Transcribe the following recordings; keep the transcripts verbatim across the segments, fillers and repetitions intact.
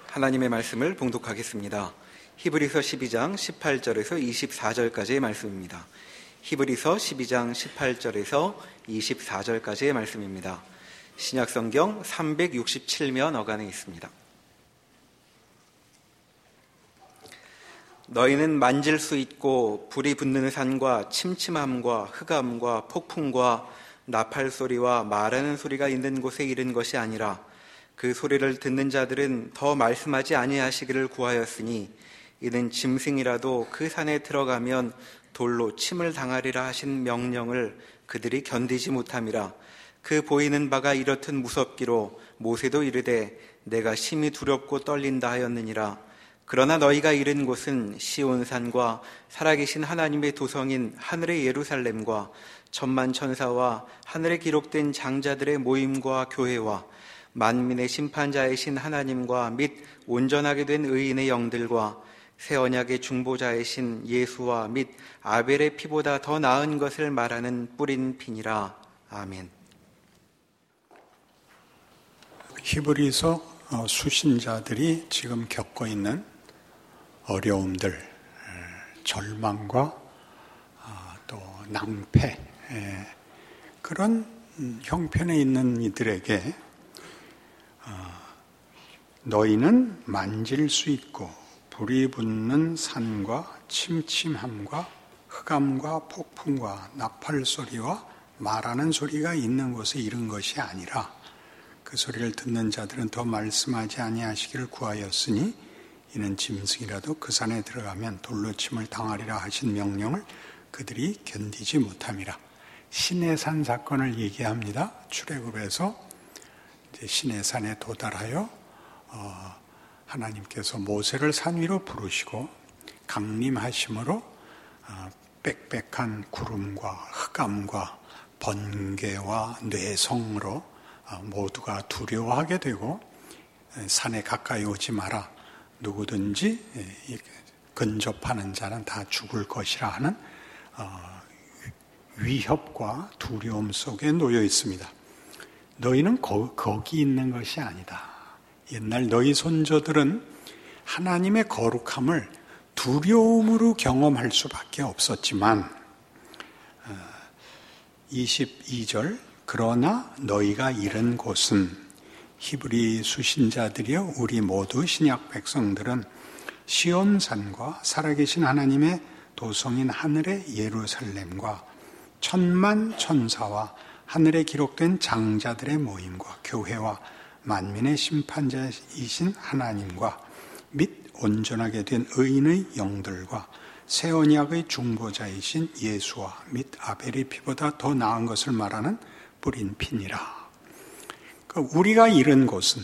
하나님의 말씀을 봉독하겠습니다. 히브리서 십이 장 십팔 절에서 이십사 절까지의 말씀입니다. 히브리서 십이 장 십팔 절에서 이십사 절까지의 말씀입니다. 신약성경 삼백육십칠 면 어간에 있습니다. 너희는 만질 수 있고 불이 붙는 산과 침침함과 흑암과 폭풍과 나팔 소리와 말하는 소리가 있는 곳에 이른 것이 아니라 그 소리를 듣는 자들은 더 말씀하지 아니하시기를 구하였으니 이는 짐승이라도 그 산에 들어가면 돌로 침을 당하리라 하신 명령을 그들이 견디지 못함이라. 그 보이는 바가 이렇듯 무섭기로 모세도 이르되 내가 심히 두렵고 떨린다 하였느니라. 그러나 너희가 이른 곳은 시온산과 살아계신 하나님의 도성인 하늘의 예루살렘과 천만 천사와 하늘에 기록된 장자들의 모임과 교회와 만민의 심판자이신 하나님과 및 온전하게 된 의인의 영들과 새 언약의 중보자이신 예수와 및 아벨의 피보다 더 나은 것을 말하는 뿌린 피니라. 아멘. 히브리서 수신자들이 지금 겪고 있는 어려움들, 절망과 또 낭패, 그런 형편에 있는 이들에게 너희는 만질 수 있고 불이 붙는 산과 침침함과 흑암과 폭풍과 나팔 소리와 말하는 소리가 있는 곳에 이른 것이 아니라 그 소리를 듣는 자들은 더 말씀하지 아니하시기를 구하였으니 이는 짐승이라도 그 산에 들어가면 돌로 침을 당하리라 하신 명령을 그들이 견디지 못함이라. 시내산 사건을 얘기합니다. 출애굽에서 이제 시내산에 도달하여 어, 하나님께서 모세를 산 위로 부르시고 강림하심으로 어, 빽빽한 구름과 흑암과 번개와 뇌성으로 어, 모두가 두려워하게 되고 산에 가까이 오지 마라. 누구든지 근접하는 자는 다 죽을 것이라 하는 어, 위협과 두려움 속에 놓여 있습니다. 너희는 거, 거기 있는 것이 아니다. 옛날 너희 손조들은 하나님의 거룩함을 두려움으로 경험할 수밖에 없었지만 이십이 절 그러나 너희가 이른 곳은 히브리 수신자들이여 우리 모두 신약 백성들은 시온산과 살아계신 하나님의 도성인 하늘의 예루살렘과 천만 천사와 하늘에 기록된 장자들의 모임과 교회와 만민의 심판자이신 하나님과 및 온전하게 된 의인의 영들과 새 언약의 중보자이신 예수와 및 아벨의 피보다 더 나은 것을 말하는 뿌린 피니라. 우리가 이른 곳은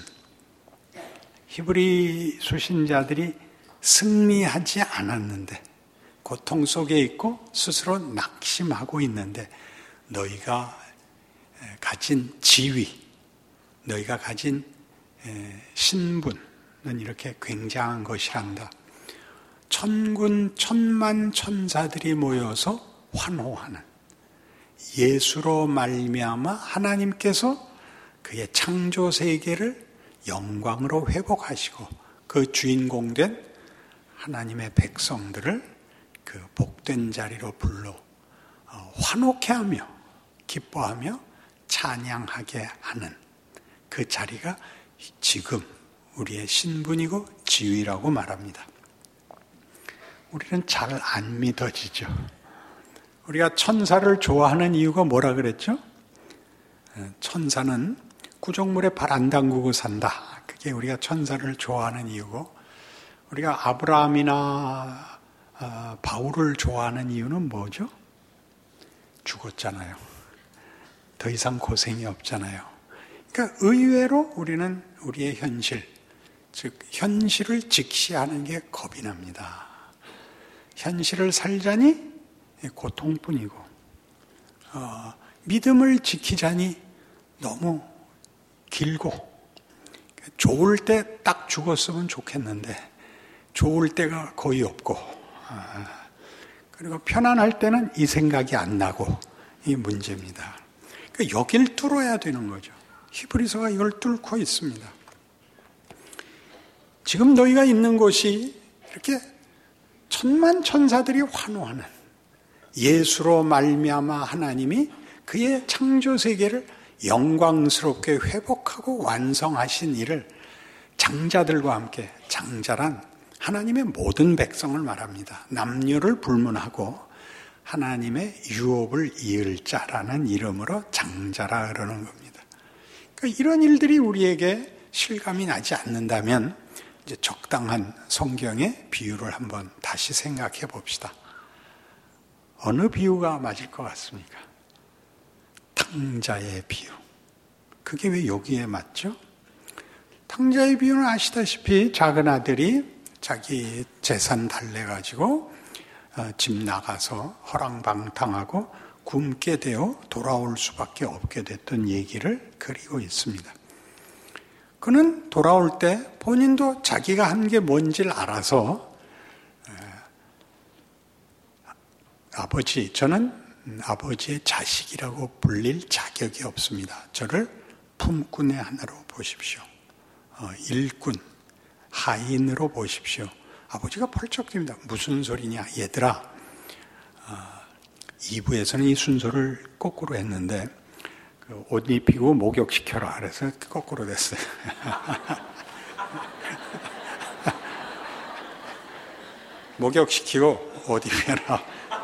히브리 수신자들이 승리하지 않았는데 고통 속에 있고 스스로 낙심하고 있는데 너희가 가진 지위, 너희가 가진 신분은 이렇게 굉장한 것이란다. 천군 천만 천사들이 모여서 환호하는 예수로 말미암아 하나님께서 그의 창조 세계를 영광으로 회복하시고 그 주인공된 하나님의 백성들을 그 복된 자리로 불러 환호케 하며 기뻐하며 찬양하게 하는 그 자리가 지금 우리의 신분이고 지위라고 말합니다. 우리는 잘 안 믿어지죠. 우리가 천사를 좋아하는 이유가 뭐라 그랬죠? 천사는 구정물에 발 안 담그고 산다. 그게 우리가 천사를 좋아하는 이유고, 우리가 아브라함이나 어, 바울을 좋아하는 이유는 뭐죠? 죽었잖아요. 더 이상 고생이 없잖아요. 그러니까 의외로 우리는 우리의 현실, 즉 현실을 직시하는 게 겁이 납니다. 현실을 살자니 고통뿐이고 어, 믿음을 지키자니 너무 길고, 좋을 때 딱 죽었으면 좋겠는데 좋을 때가 거의 없고, 그리고 편안할 때는 이 생각이 안 나고, 이 문제입니다. 그러니까 여길 뚫어야 되는 거죠. 히브리서가 이걸 뚫고 있습니다. 지금 너희가 있는 곳이 이렇게 천만 천사들이 환호하는 예수로 말미암아 하나님이 그의 창조 세계를 영광스럽게 회복하고 완성하신 일을 장자들과 함께, 장자란 하나님의 모든 백성을 말합니다. 남녀를 불문하고 하나님의 유업을 이을 자라는 이름으로 장자라 그러는 겁니다. 그러니까 이런 일들이 우리에게 실감이 나지 않는다면 이제 적당한 성경의 비유를 한번 다시 생각해 봅시다. 어느 비유가 맞을 것 같습니까? 탕자의 비유. 그게 왜 여기에 맞죠? 탕자의 비유는 아시다시피 작은 아들이 자기 재산 달래가지고 집 나가서 허랑방탕하고 굶게 되어 돌아올 수밖에 없게 됐던 얘기를 그리고 있습니다. 그는 돌아올 때 본인도 자기가 한 게 뭔지를 알아서 아버지, 저는 아버지의 자식이라고 불릴 자격이 없습니다. 저를 품꾼의 하나로 보십시오. 어, 일꾼, 하인으로 보십시오. 아버지가 펄쩍 뜁니다. 무슨 소리냐, 얘들아. 어, 이 부에서는 이 순서를 거꾸로 했는데 그 옷 입히고 목욕시켜라. 그래서 거꾸로 됐어요. 목욕시키고 옷 입혀라.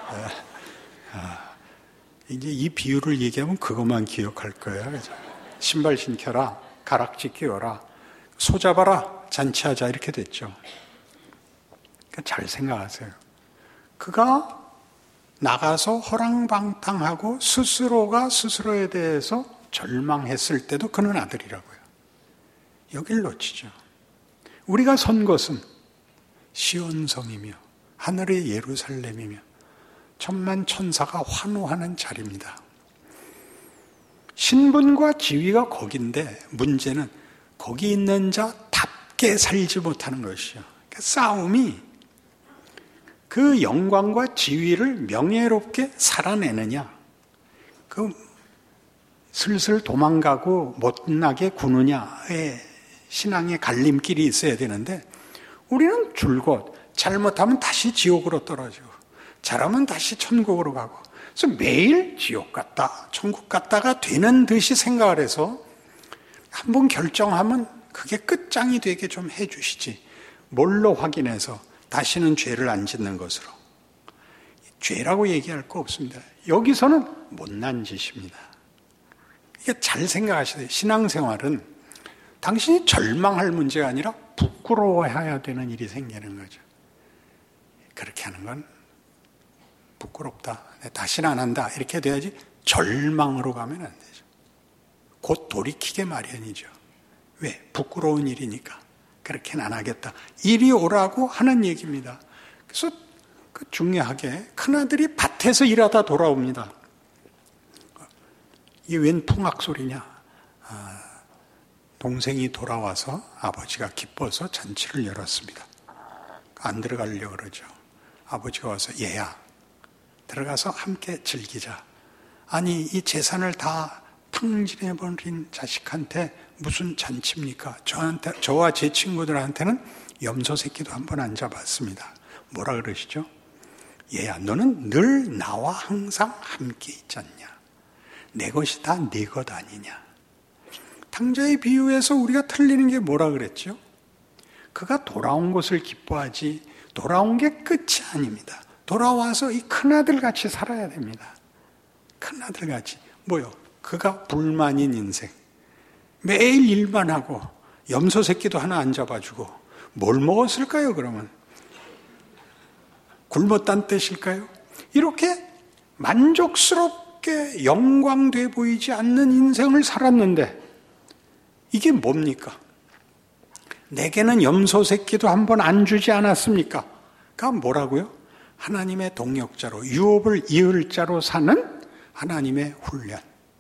이제 이 비유를 얘기하면 그것만 기억할 거예요. 그죠? 신발 신겨라, 가락지 끼워라, 소 잡아라, 잔치하자 이렇게 됐죠. 그러니까 잘 생각하세요. 그가 나가서 허랑방탕하고 스스로가 스스로에 대해서 절망했을 때도 그는 아들이라고요. 여길 놓치죠. 우리가 선 곳은 시온성이며 하늘의 예루살렘이며 천만 천사가 환호하는 자리입니다. 신분과 지위가 거긴데 문제는 거기 있는 자답게 살지 못하는 것이요. 그러니까 싸움이 그 영광과 지위를 명예롭게 살아내느냐, 그 슬슬 도망가고 못나게 구느냐의 신앙의 갈림길이 있어야 되는데 우리는 줄곧 잘못하면 다시 지옥으로 떨어지고 잘하면 다시 천국으로 가고, 그래서 매일 지옥 갔다 천국 갔다가 되는 듯이 생각을 해서 한번 결정하면 그게 끝장이 되게 좀 해주시지, 뭘로 확인해서 다시는 죄를 안 짓는 것으로. 죄라고 얘기할 거 없습니다. 여기서는 못난 짓입니다. 이게 잘 생각하셔야 돼요. 신앙생활은 당신이 절망할 문제가 아니라 부끄러워해야 되는 일이 생기는 거죠. 그렇게 하는 건 부끄럽다, 다시는 안 한다 이렇게 돼야지 절망으로 가면 안 되죠. 곧 돌이키게 마련이죠. 왜? 부끄러운 일이니까. 그렇게는 안 하겠다. 이리 오라고 하는 얘기입니다. 그래서 그 중요하게 큰아들이 밭에서 일하다 돌아옵니다. 이게 웬 풍악 소리냐. 아, 동생이 돌아와서 아버지가 기뻐서 잔치를 열었습니다. 안 들어가려고 그러죠. 아버지가 와서 얘야 들어가서 함께 즐기자. 아니 이 재산을 다 탕진해버린 자식한테 무슨 잔치입니까? 저한테, 저와 제 친구들한테는 염소 새끼도 한 번 안 잡았습니다. 뭐라 그러시죠? 얘야 너는 늘 나와 항상 함께 있지 않냐? 내 것이 다 네 것 아니냐? 탕자의 비유에서 우리가 틀리는 게 뭐라 그랬죠? 그가 돌아온 것을 기뻐하지 돌아온 게 끝이 아닙니다. 돌아와서 이 큰아들 같이 살아야 됩니다. 큰아들 같이. 뭐요? 그가 불만인 인생. 매일 일만 하고 염소 새끼도 하나 안 잡아주고 뭘 먹었을까요 그러면? 굶었단 뜻일까요? 이렇게 만족스럽게 영광돼 보이지 않는 인생을 살았는데 이게 뭡니까? 내게는 염소 새끼도 한 번 안 주지 않았습니까? 그가 뭐라고요? 하나님의 동역자로 유업을 이을 자로 사는 하나님의 훈련.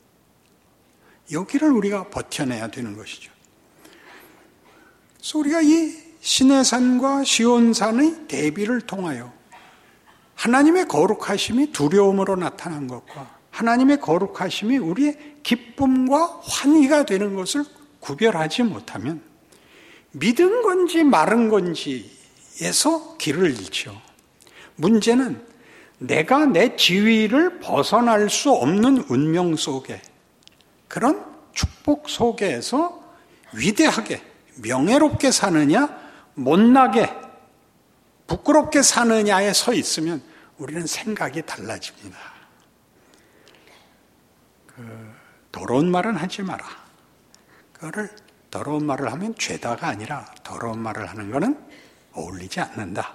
여기를 우리가 버텨내야 되는 것이죠. 그래서 우리가 이 시내산과 시온산의 대비를 통하여 하나님의 거룩하심이 두려움으로 나타난 것과 하나님의 거룩하심이 우리의 기쁨과 환희가 되는 것을 구별하지 못하면 믿은 건지 마른 건지에서 길을 잃죠. 문제는 내가 내 지위를 벗어날 수 없는 운명 속에, 그런 축복 속에서 위대하게 명예롭게 사느냐 못나게 부끄럽게 사느냐에 서 있으면 우리는 생각이 달라집니다. 그 더러운 말은 하지 마라. 그거를 더러운 말을 하면 죄다가 아니라 더러운 말을 하는 것은 어울리지 않는다.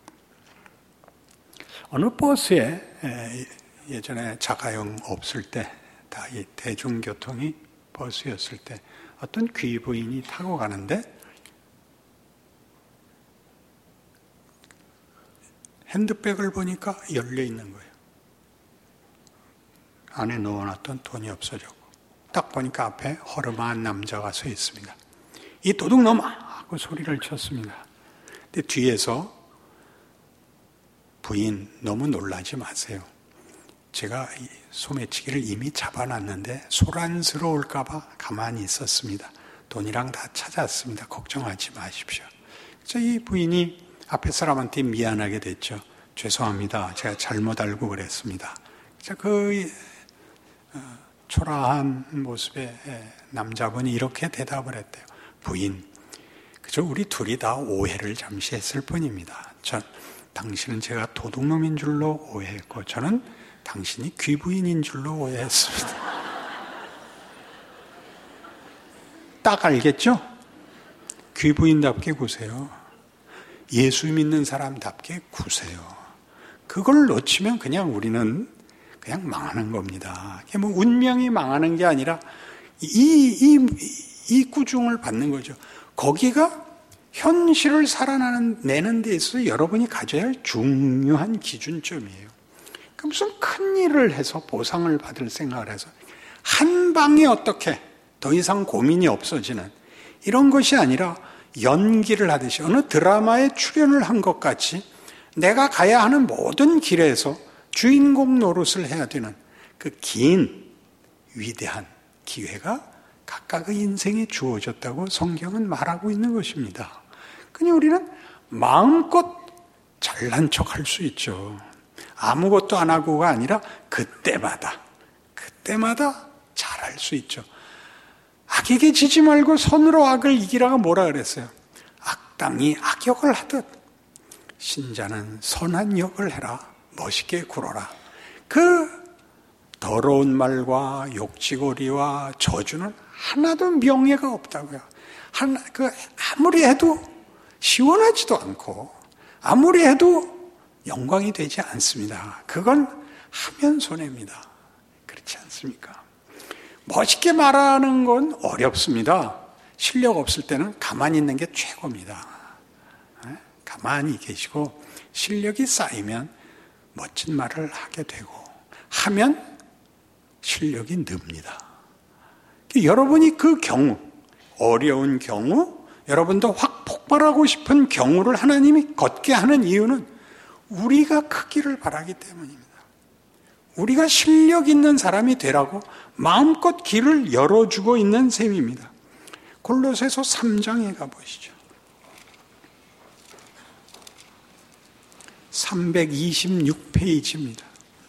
어느 버스에 예전에 자가용 없을 때, 다 이 대중교통이 버스였을 때 어떤 귀부인이 타고 가는데 핸드백을 보니까 열려 있는 거예요. 안에 넣어놨던 돈이 없어졌고, 딱 보니까 앞에 허름한 남자가 서 있습니다. 이 도둑놈아! 하고 소리를 쳤습니다. 근데 뒤에서 부인, 너무 놀라지 마세요. 제가 소매치기를 이미 잡아놨는데 소란스러울까봐 가만히 있었습니다. 돈이랑 다 찾았습니다. 걱정하지 마십시오. 그래서 이 부인이 앞에 사람한테 미안하게 됐죠. 죄송합니다. 제가 잘못 알고 그랬습니다. 그 초라한 모습의 남자분이 이렇게 대답을 했대요. 부인, 그저 우리 둘이 다 오해를 잠시 했을 뿐입니다. 전, 당신은 제가 도둑놈인 줄로 오해했고 저는 당신이 귀부인인 줄로 오해했습니다. 딱 알겠죠? 귀부인답게 구세요. 예수 믿는 사람답게 구세요. 그걸 놓치면 그냥 우리는 그냥 망하는 겁니다. 뭐 운명이 망하는 게 아니라 이, 이, 이 꾸중을 받는 거죠. 거기가 현실을 살아내는 데 있어서 여러분이 가져야 할 중요한 기준점이에요. 그럼 무슨 큰 일을 해서 보상을 받을 생각을 해서 한 방에 어떻게 더 이상 고민이 없어지는 이런 것이 아니라 연기를 하듯이 어느 드라마에 출연을 한 것 같이 내가 가야 하는 모든 길에서 주인공 노릇을 해야 되는 그 긴 위대한 기회가 각각의 인생에 주어졌다고 성경은 말하고 있는 것입니다. 그냥 우리는 마음껏 잘난 척 할 수 있죠. 아무것도 안 하고가 아니라 그때마다 그때마다 잘할 수 있죠. 악에게 지지 말고 선으로 악을 이기라가 뭐라 그랬어요? 악당이 악역을 하듯 신자는 선한 역을 해라. 멋있게 굴어라. 그 더러운 말과 욕지거리와 저주는 하나도 명예가 없다고요. 하나, 그 아무리 해도 시원하지도 않고 아무리 해도 영광이 되지 않습니다. 그건 하면 손해입니다. 그렇지 않습니까? 멋있게 말하는 건 어렵습니다. 실력 없을 때는 가만히 있는 게 최고입니다. 가만히 계시고 실력이 쌓이면 멋진 말을 하게 되고 하면 실력이 늡니다. 여러분이 그 경우, 어려운 경우, 여러분도 확 폭발하고 싶은 경우를 하나님이 걷게 하는 이유는 우리가 크기를 바라기 때문입니다. 우리가 실력 있는 사람이 되라고 마음껏 길을 열어주고 있는 셈입니다. 골로새서 삼 장에 가보시죠. 삼백이십육 페이지입니다.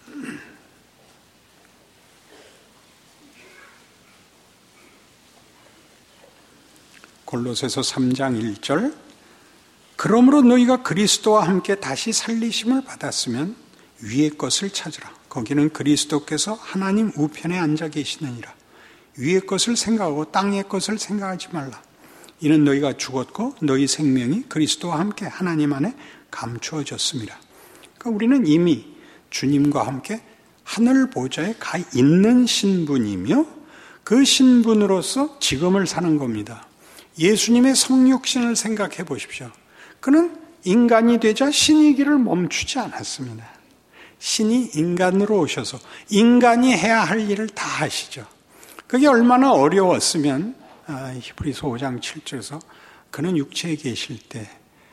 골로새서 삼 장 일 절 그러므로 너희가 그리스도와 함께 다시 살리심을 받았으면 위의 것을 찾으라. 거기는 그리스도께서 하나님 우편에 앉아 계시느니라. 위의 것을 생각하고 땅의 것을 생각하지 말라. 이는 너희가 죽었고 너희 생명이 그리스도와 함께 하나님 안에 감추어졌습니다. 그러니까 우리는 이미 주님과 함께 하늘 보좌에 가 있는 신분이며 그 신분으로서 지금을 사는 겁니다. 예수님의 성육신을 생각해 보십시오. 그는 인간이 되자 신이기를 멈추지 않았습니다. 신이 인간으로 오셔서 인간이 해야 할 일을 다 하시죠. 그게 얼마나 어려웠으면 히브리서 오 장 칠 절에서 그는 육체에 계실 때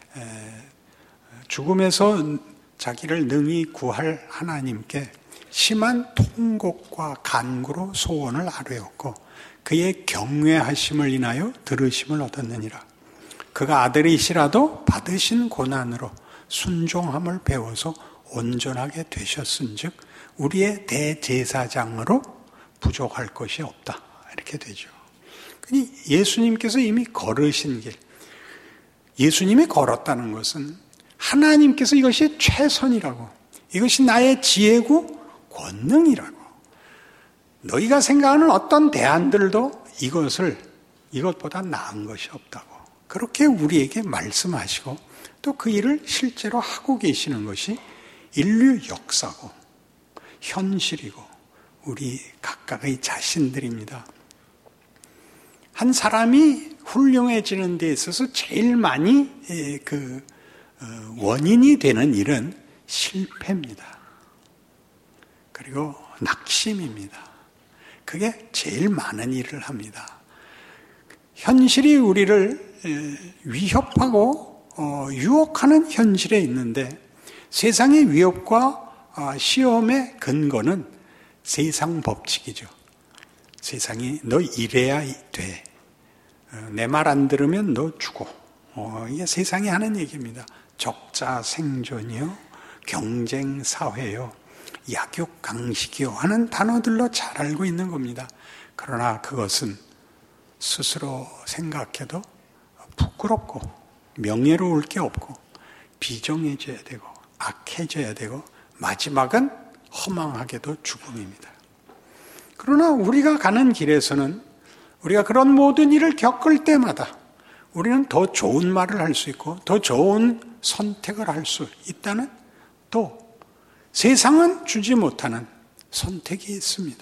죽음에서 자기를 능히 구할 하나님께 심한 통곡과 간구로 소원을 아뢰었고 그의 경외하심을 인하여 들으심을 얻었느니라. 그가 아들이시라도 받으신 고난으로 순종함을 배워서 온전하게 되셨은즉 우리의 대제사장으로 부족할 것이 없다. 이렇게 되죠. 예수님께서 이미 걸으신 길, 예수님이 걸었다는 것은 하나님께서 이것이 최선이라고, 이것이 나의 지혜고 권능이라고, 너희가 생각하는 어떤 대안들도 이것을, 이것보다 나은 것이 없다고 그렇게 우리에게 말씀하시고 또 그 일을 실제로 하고 계시는 것이 인류 역사고 현실이고 우리 각각의 자신들입니다. 한 사람이 훌륭해지는 데 있어서 제일 많이 그 원인이 되는 일은 실패입니다. 그리고 낙심입니다. 그게 제일 많은 일을 합니다. 현실이 우리를 위협하고 유혹하는 현실에 있는데 세상의 위협과 시험의 근거는 세상 법칙이죠. 세상이 너 이래야 돼. 내 말 안 들으면 너 죽어. 어, 이게 세상이 하는 얘기입니다. 적자 생존이요, 경쟁 사회요, 약육 강식이요 하는 단어들로 잘 알고 있는 겁니다. 그러나 그것은 스스로 생각해도 부끄럽고 명예로울 게 없고 비정해져야 되고 악해져야 되고 마지막은 허망하게도 죽음입니다. 그러나 우리가 가는 길에서는 우리가 그런 모든 일을 겪을 때마다 우리는 더 좋은 말을 할 수 있고 더 좋은 선택을 할 수 있다는, 또 세상은 주지 못하는 선택이 있습니다.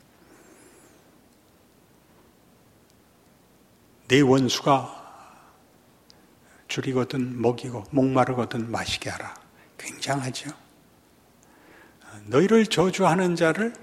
내 원수가 줄이거든 먹이고 목마르거든 마시게 하라. 굉장하죠. 너희를 저주하는 자를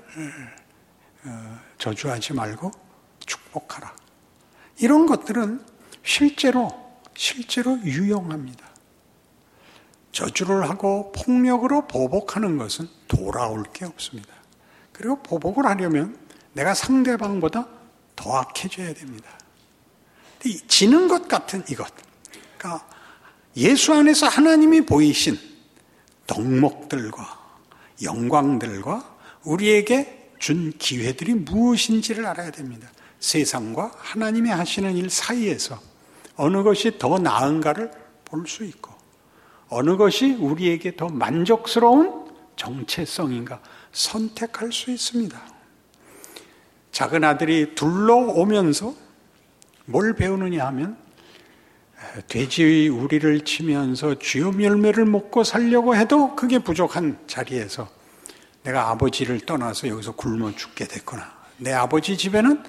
저주하지 말고 축복하라. 이런 것들은 실제로 실제로 유용합니다. 저주를 하고 폭력으로 보복하는 것은 돌아올 게 없습니다. 그리고 보복을 하려면 내가 상대방보다 더 악해져야 됩니다. 지는 것 같은 이것, 그러니까 예수 안에서 하나님이 보이신 덕목들과 영광들과 우리에게 준 기회들이 무엇인지를 알아야 됩니다. 세상과 하나님이 하시는 일 사이에서 어느 것이 더 나은가를 볼 수 있고 어느 것이 우리에게 더 만족스러운 정체성인가 선택할 수 있습니다. 작은 아들이 둘러오면서 뭘 배우느냐 하면 돼지 우리를 치면서 쥐염 열매를 먹고 살려고 해도 그게 부족한 자리에서 내가 아버지를 떠나서 여기서 굶어 죽게 됐구나. 내 아버지 집에는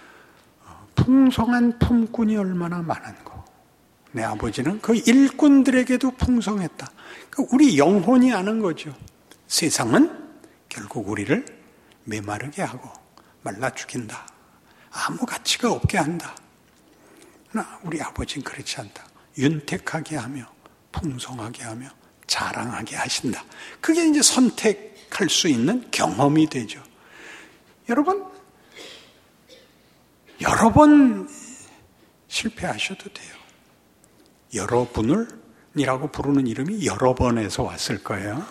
풍성한 품꾼이 얼마나 많은고, 내 아버지는 그 일꾼들에게도 풍성했다. 우리 영혼이 아는 거죠. 세상은 결국 우리를 메마르게 하고 말라 죽인다. 아무 가치가 없게 한다. 그러나 우리 아버지는 그렇지 않다. 윤택하게 하며 풍성하게 하며 자랑하게 하신다. 그게 이제 선택할 수 있는 경험이 되죠. 여러분, 여러 번 실패하셔도 돼요. 여러분을 이라고 부르는 이름이 여러 번에서 왔을 거예요.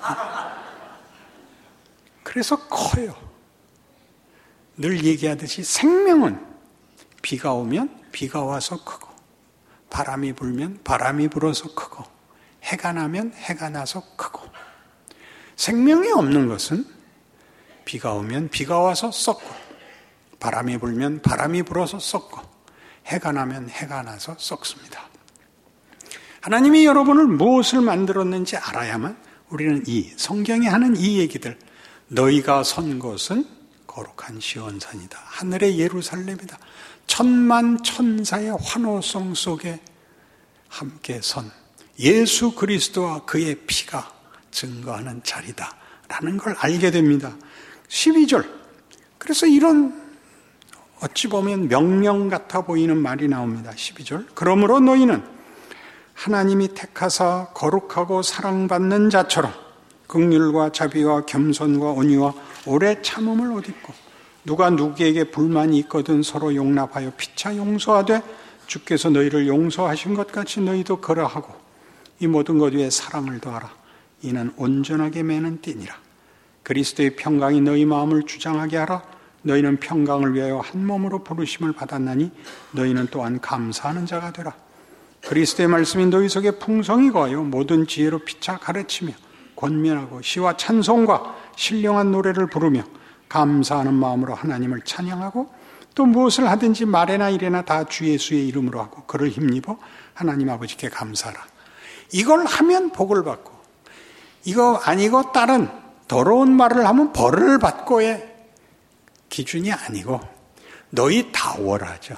그래서 커요. 늘 얘기하듯이 생명은 비가 오면 비가 와서 크고, 바람이 불면 바람이 불어서 크고, 해가 나면 해가 나서 크고, 생명이 없는 것은 비가 오면 비가 와서 썩고, 바람이 불면 바람이 불어서 썩고, 해가 나면 해가 나서 썩습니다. 하나님이 여러분을 무엇을 만들었는지 알아야만 우리는 이 성경이 하는 이 얘기들, 너희가 선 곳은 거룩한 시온산이다, 하늘의 예루살렘이다, 천만 천사의 환호성 속에 함께 선 예수 그리스도와 그의 피가 증거하는 자리다 라는 걸 알게 됩니다. 십이 절, 그래서 이런 어찌 보면 명령 같아 보이는 말이 나옵니다. 십이 절, 그러므로 너희는 하나님이 택하사 거룩하고 사랑받는 자처럼 긍휼과 자비와 겸손과 온유와 오래 참음을 옷입고, 누가 누구에게 불만이 있거든 서로 용납하여 피차 용서하되 주께서 너희를 용서하신 것 같이 너희도 그러하고 이 모든 것 위에 사랑을 더하라. 이는 온전하게 매는 띠니라. 그리스도의 평강이 너희 마음을 주장하게 하라. 너희는 평강을 위하여 한 몸으로 부르심을 받았나니 너희는 또한 감사하는 자가 되라. 그리스도의 말씀이 너희 속에 풍성히 거하여 모든 지혜로 피차 가르치며 권면하고 시와 찬송과 신령한 노래를 부르며 감사하는 마음으로 하나님을 찬양하고 또 무엇을 하든지 말에나 이래나 다 주 예수의 이름으로 하고 그를 힘입어 하나님 아버지께 감사하라. 이걸 하면 복을 받고 이거 아니고 다른 더러운 말을 하면 벌을 받고의 기준이 아니고 너희 다워라죠.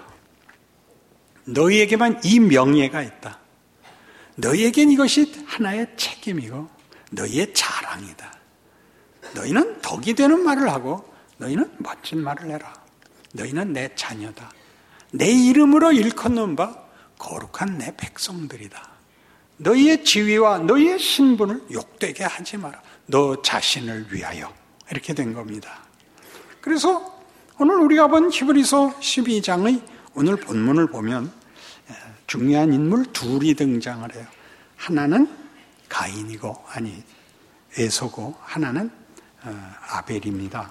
너희에게만 이 명예가 있다. 너희에겐 이것이 하나의 책임이고 너희의 자랑이다. 너희는 덕이 되는 말을 하고 너희는 멋진 말을 해라. 너희는 내 자녀다. 내 이름으로 일컫는 바 거룩한 내 백성들이다. 너희의 지위와 너희의 신분을 욕되게 하지 마라. 너 자신을 위하여. 이렇게 된 겁니다. 그래서 오늘 우리가 본 히브리서 십이 장의 오늘 본문을 보면 중요한 인물 둘이 등장을 해요. 하나는 가인이고 아니 에서고 하나는 아벨입니다.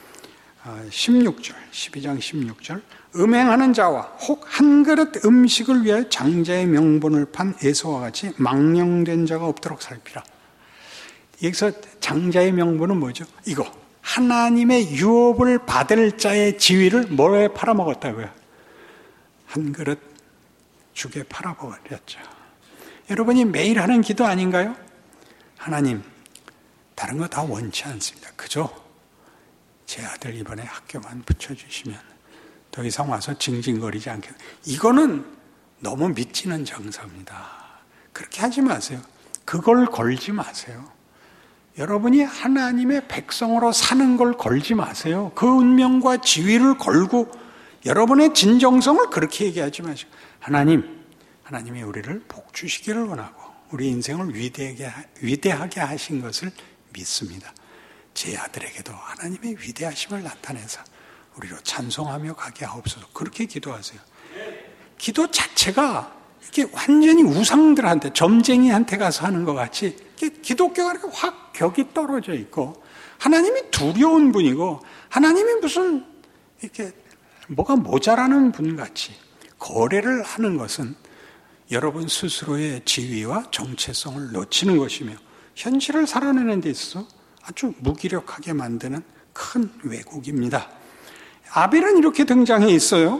십육 절, 십이 장 십육 절 음행하는 자와 혹 한 그릇 음식을 위하여 장자의 명분을 판 에서와 같이 망령된 자가 없도록 살피라. 여기서 장자의 명분은 뭐죠? 이거 하나님의 유업을 받을 자의 지위를 뭐에 팔아먹었다고요? 한 그릇 죽에 팔아버렸죠. 여러분이 매일 하는 기도 아닌가요? 하나님, 다른 거 다 원치 않습니다. 그저 제 아들 이번에 학교만 붙여주시면 더 이상 와서 징징거리지 않게. 이거는 너무 미치는 정서입니다. 그렇게 하지 마세요. 그걸 걸지 마세요. 여러분이 하나님의 백성으로 사는 걸 걸지 마세요. 그 운명과 지위를 걸고 여러분의 진정성을 그렇게 얘기하지 마시고 하나님, 하나님이 우리를 복 주시기를 원하고 우리 인생을 위대하게, 위대하게 하신 것을 믿습니다. 제 아들에게도 하나님의 위대하심을 나타내서 우리로 찬송하며 가게 하옵소서. 그렇게 기도하세요. 기도 자체가 이렇게 완전히 우상들한테 점쟁이한테 가서 하는 것 같이 기독교가 이렇게 확 격이 떨어져 있고 하나님이 두려운 분이고 하나님이 무슨 이렇게 뭐가 모자라는 분 같이 거래를 하는 것은 여러분 스스로의 지위와 정체성을 놓치는 것이며 현실을 살아내는 데 있어서 아주 무기력하게 만드는 큰 왜곡입니다. 아벨은 이렇게 등장해 있어요.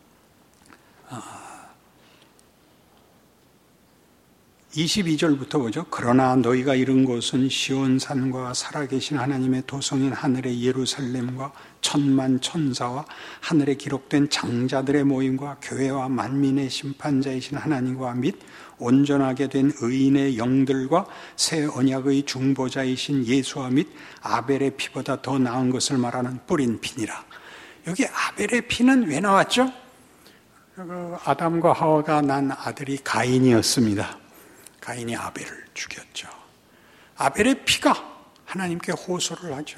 이십이 절부터 보죠. 그러나 너희가 이른 곳은 시온산과 살아계신 하나님의 도성인 하늘의 예루살렘과 천만 천사와 하늘에 기록된 장자들의 모임과 교회와 만민의 심판자이신 하나님과 및 온전하게 된 의인의 영들과 새 언약의 중보자이신 예수와 및 아벨의 피보다 더 나은 것을 말하는 뿌린 피니라. 여기 아벨의 피는 왜 나왔죠? 아담과 하와가 난 아들이 가인이었습니다. 가인이 아벨을 죽였죠. 아벨의 피가 하나님께 호소를 하죠.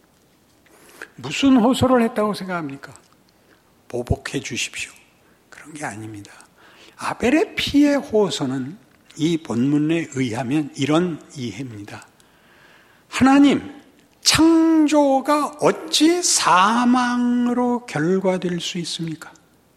무슨 호소를 했다고 생각합니까? 보복해 주십시오. 그런 게 아닙니다. 아벨의 피의 호소는 이 본문에 의하면 이런 이해입니다. 하나님, 창조가 어찌 사망으로 결과될 수 있습니까?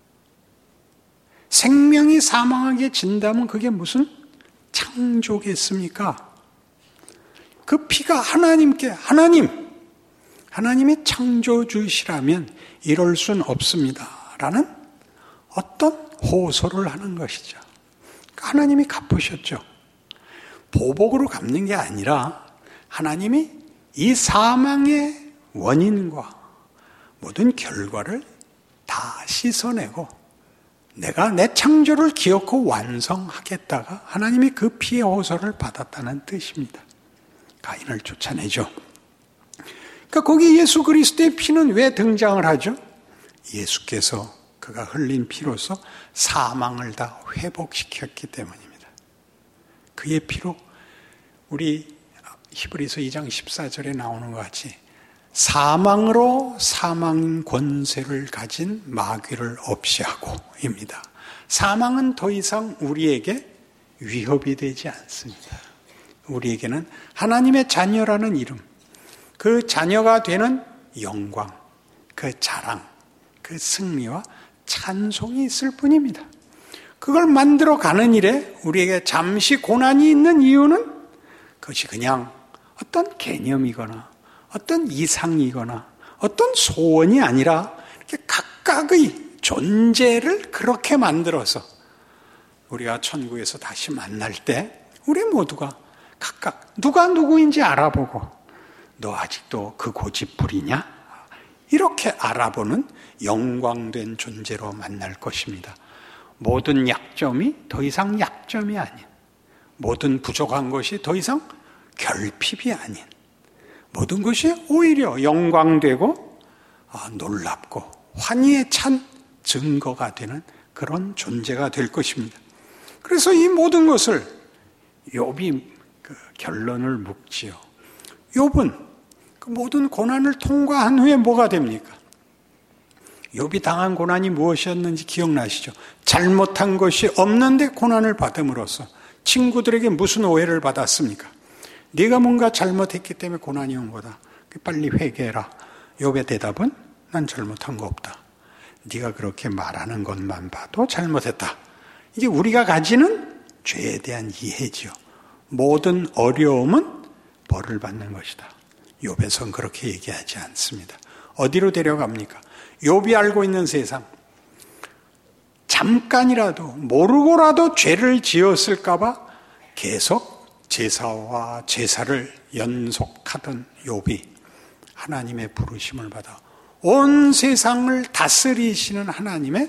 생명이 사망하게 진다면 그게 무슨 창조겠습니까? 그 피가 하나님께, 하나님, 하나님이 창조주시라면 이럴 순 없습니다. 라는 어떤 호소를 하는 것이죠. 하나님이 갚으셨죠. 보복으로 갚는 게 아니라 하나님이 이 사망의 원인과 모든 결과를 다 씻어내고 내가 내 창조를 기억하고 완성하겠다가 하나님이 그 피의 호소를 받았다는 뜻입니다. 가인을 쫓아내죠. 그러니까 거기 예수 그리스도의 피는 왜 등장을 하죠? 예수께서 그가 흘린 피로서 사망을 다 회복시켰기 때문입니다. 그의 피로 우리 히브리서 이 장 십사 절에 나오는 것 같이 사망으로 사망 권세를 가진 마귀를 없이 하고입니다. 사망은 더 이상 우리에게 위협이 되지 않습니다. 우리에게는 하나님의 자녀라는 이름, 그 자녀가 되는 영광, 그 자랑, 그 승리와 찬송이 있을 뿐입니다. 그걸 만들어 가는 일에 우리에게 잠시 고난이 있는 이유는 그것이 그냥 어떤 개념이거나 어떤 이상이거나 어떤 소원이 아니라 이렇게 각각의 존재를 그렇게 만들어서 우리가 천국에서 다시 만날 때 우리 모두가 각각 누가 누구인지 알아보고 너 아직도 그 고집부리냐? 이렇게 알아보는 영광된 존재로 만날 것입니다. 모든 약점이 더 이상 약점이 아닌, 모든 부족한 것이 더 이상 결핍이 아닌, 모든 것이 오히려 영광되고 놀랍고 환희에 찬 증거가 되는 그런 존재가 될 것입니다. 그래서 이 모든 것을 욥이 그 결론을 묻지요. 욥은 그 모든 고난을 통과한 후에 뭐가 됩니까? 욥이 당한 고난이 무엇이었는지 기억나시죠? 잘못한 것이 없는데 고난을 받음으로써 친구들에게 무슨 오해를 받았습니까? 네가 뭔가 잘못했기 때문에 고난이 온 거다. 빨리 회개해라. 욥의 대답은 난 잘못한 거 없다. 네가 그렇게 말하는 것만 봐도 잘못했다. 이게 우리가 가지는 죄에 대한 이해지요. 모든 어려움은 벌을 받는 것이다. 욥에선 그렇게 얘기하지 않습니다. 어디로 데려갑니까? 욥이 알고 있는 세상, 잠깐이라도 모르고라도 죄를 지었을까 봐 계속 제사와 제사를 연속하던 욥이 하나님의 부르심을 받아 온 세상을 다스리시는 하나님의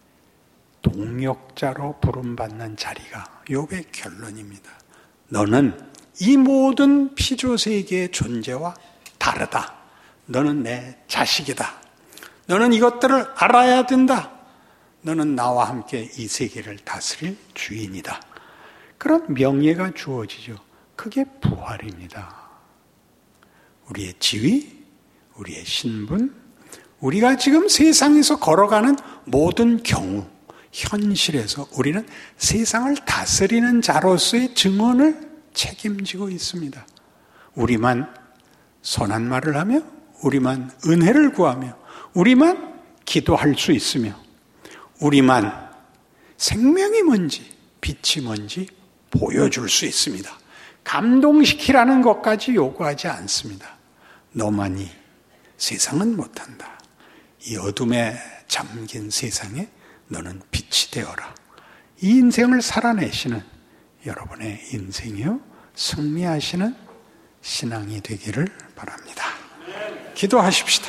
동역자로 부름받는 자리가 욥의 결론입니다. 너는 이 모든 피조세계의 존재와 다르다. 너는 내 자식이다. 너는 이것들을 알아야 된다. 너는 나와 함께 이 세계를 다스릴 주인이다. 그런 명예가 주어지죠. 그게 부활입니다. 우리의 지위, 우리의 신분, 우리가 지금 세상에서 걸어가는 모든 경우, 현실에서 우리는 세상을 다스리는 자로서의 증언을 책임지고 있습니다. 우리만 선한 말을 하며, 우리만 은혜를 구하며, 우리만 기도할 수 있으며, 우리만 생명이 뭔지, 빛이 뭔지 보여줄 수 있습니다. 감동시키라는 것까지 요구하지 않습니다. 너만이 세상은 못한다. 이 어둠에 잠긴 세상에 너는 빛이 되어라. 이 인생을 살아내시는 여러분의 인생이요 승리하시는 신앙이 되기를 바랍니다. 기도하십시다.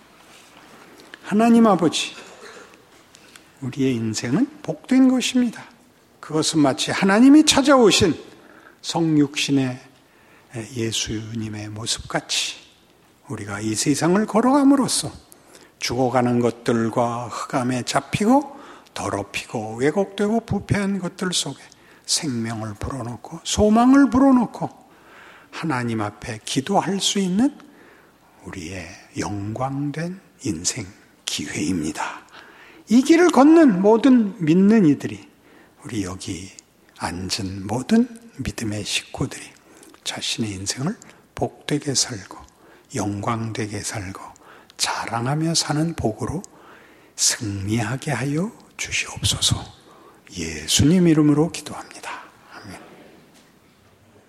하나님 아버지, 우리의 인생은 복된 것입니다. 그것은 마치 하나님이 찾아오신 성육신의 예수님의 모습같이 우리가 이 세상을 걸어감으로써 죽어가는 것들과 흑암에 잡히고 더럽히고 왜곡되고 부패한 것들 속에 생명을 불어넣고 소망을 불어넣고 하나님 앞에 기도할 수 있는 우리의 영광된 인생 기회입니다. 이 길을 걷는 모든 믿는 이들이, 우리 여기 앉은 모든 믿음의 식구들이 자신의 인생을 복되게 살고 영광되게 살고 자랑하며 사는 복으로 승리하게 하여 주시옵소서. 예수님 이름으로 기도합니다.